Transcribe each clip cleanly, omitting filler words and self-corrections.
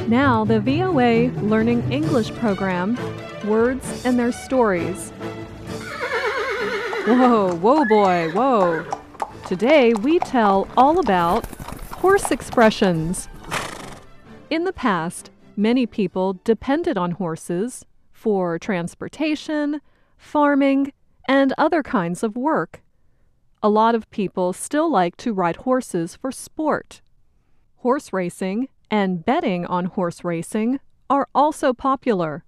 Now, the VOA Learning English program, Words and Their Stories. Whoa, boy, whoa. Today we tell all about horse expressions. In the past, many people depended on horses for transportation, farming, and other kinds of work. A lot of people still like to ride horses for sport. Horse racing and betting on horse racing are also popular.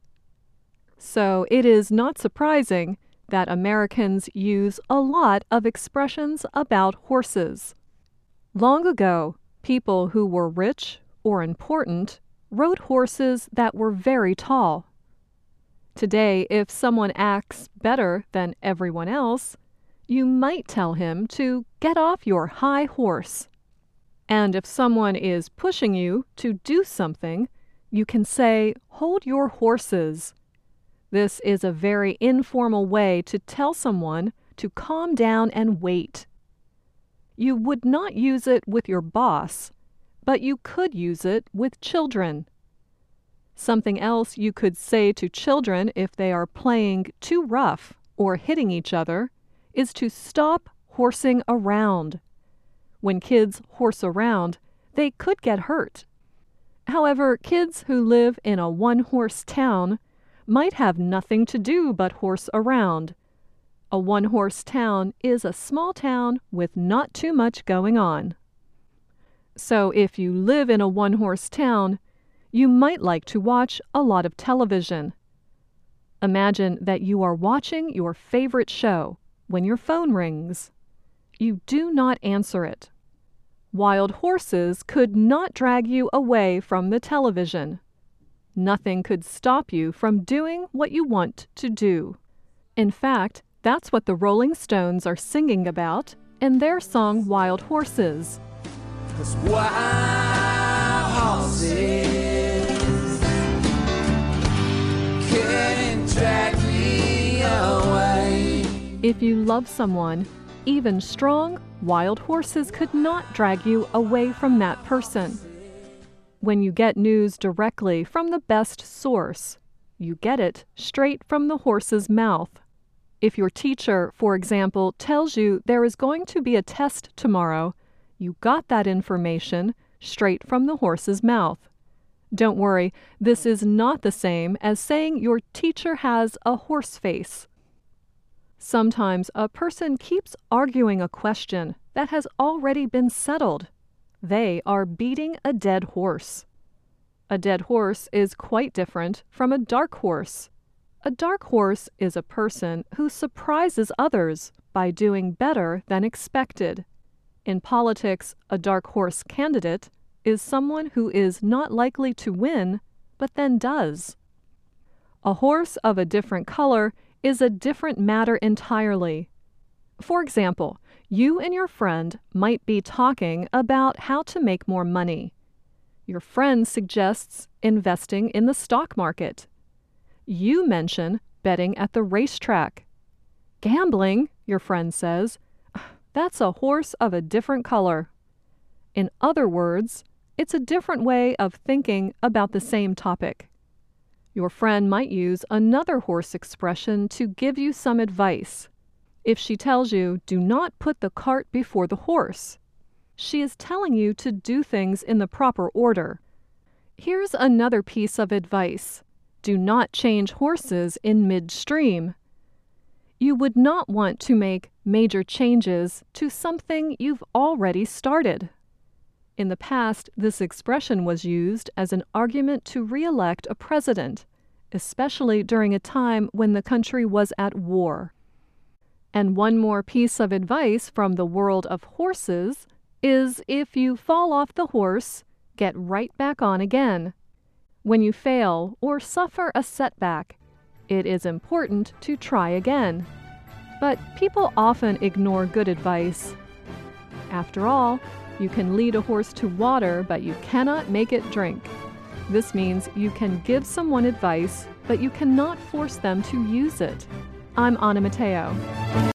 So it is not surprising that Americans use a lot of expressions about horses. Long ago, people who were rich or important rode horses that were very tall. Today, if someone acts better than everyone else, you might tell him to get off your high horse. And if someone is pushing you to do something, you can say, "Hold your horses." This is a very informal way to tell someone to calm down and wait. You would not use it with your boss, but you could use it with children. Something else you could say to children if they are playing too rough or hitting each other is to stop horsing around. When kids horse around, they could get hurt. However, kids who live in a one-horse town might have nothing to do but horse around. A one-horse town is a small town with not too much going on. So if you live in a one-horse town, you might like to watch a lot of television. Imagine that you are watching your favorite show when your phone rings. You do not answer it. Wild horses could not drag you away from the television. Nothing could stop you from doing what you want to do. In fact, that's what the Rolling Stones are singing about in their song Wild Horses. 'Cause wild horses couldn't drag me away. If you love someone, even strong, wild horses could not drag you away from that person. When you get news directly from the best source, you get it straight from the horse's mouth. If your teacher, for example, tells you there is going to be a test tomorrow, you got that information straight from the horse's mouth. Don't worry, this is not the same as saying your teacher has a horse face. Sometimes a person keeps arguing a question that has already been settled. They are beating a dead horse. A dead horse is quite different from a dark horse. A dark horse is a person who surprises others by doing better than expected. In politics, a dark horse candidate is someone who is not likely to win, but then does. A horse of a different color is a different matter entirely. For example, you and your friend might be talking about how to make more money. Your friend suggests investing in the stock market. You mention betting at the racetrack. Gambling, your friend says, that's a horse of a different color. In other words, it's a different way of thinking about the same topic. Your friend might use another horse expression to give you some advice. If she tells you, "Do not put the cart before the horse," she is telling you to do things in the proper order. Here's another piece of advice. Do not change horses in midstream. You would not want to make major changes to something you've already started. In the past, this expression was used as an argument to re-elect a president, especially during a time when the country was at war. And one more piece of advice from the world of horses is if you fall off the horse, get right back on again. When you fail or suffer a setback, it is important to try again. But people often ignore good advice. After all, you can lead a horse to water, but you cannot make it drink. This means you can give someone advice, but you cannot force them to use it. I'm Anna Matteo.